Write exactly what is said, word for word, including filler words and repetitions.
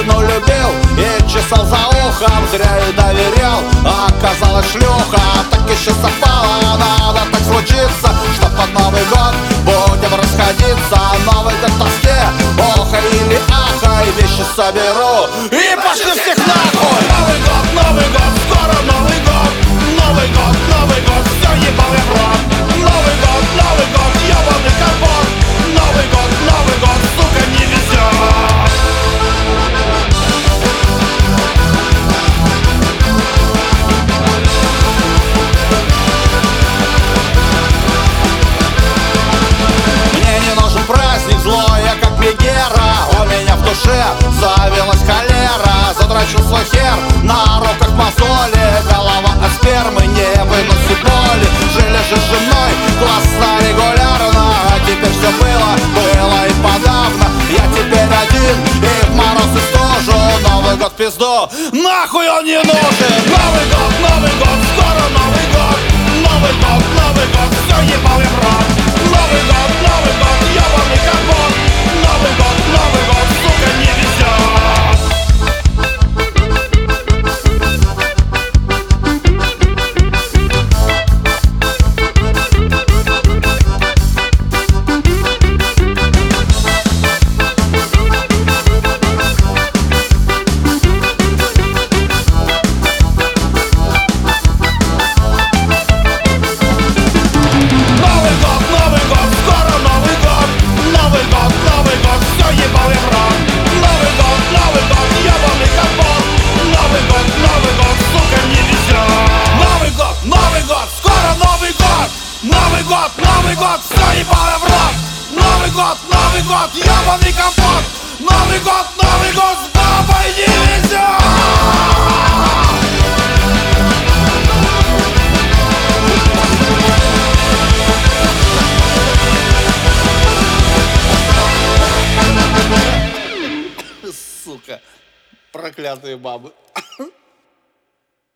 жену любил и чесал за ухом, зря и доверял, а оказалась шлюха. Так еще совпало, надо так случиться, что под Новый год будем расходиться. Новый год в тоске, охай или ахай, вещи соберу и пошли всех нахуй. Новый год, Новый год, скоро Новый год. Новый год, Новый год, все ебал я в рот. Новый год, Новый год, ебаный компот. Новый год, Новый год, сука, не везет. Мне не нужен праздник, злой я как Мегера. У меня в душе завелась холера. Задрачу свой хер, на руках мозоли. Голова от спермы не выносит боли. Жили же с женой классно, регулярно. А теперь все было, было и подавно. Я теперь один и в мороз и стужу. Новый год в пизду, нахуй он не нужен. Новый год, Новый год, скоро Новый год. Новый год, Новый год, все ебал я в рот. Новый год, Новый год, ебаный компот. Новый год, Новый год, сука, не везет. Новый год, все ебало в рот. Новый год, Новый год, ебаный компот. Новый год, Новый год, с бабой не везет. Сука, проклятые бабы.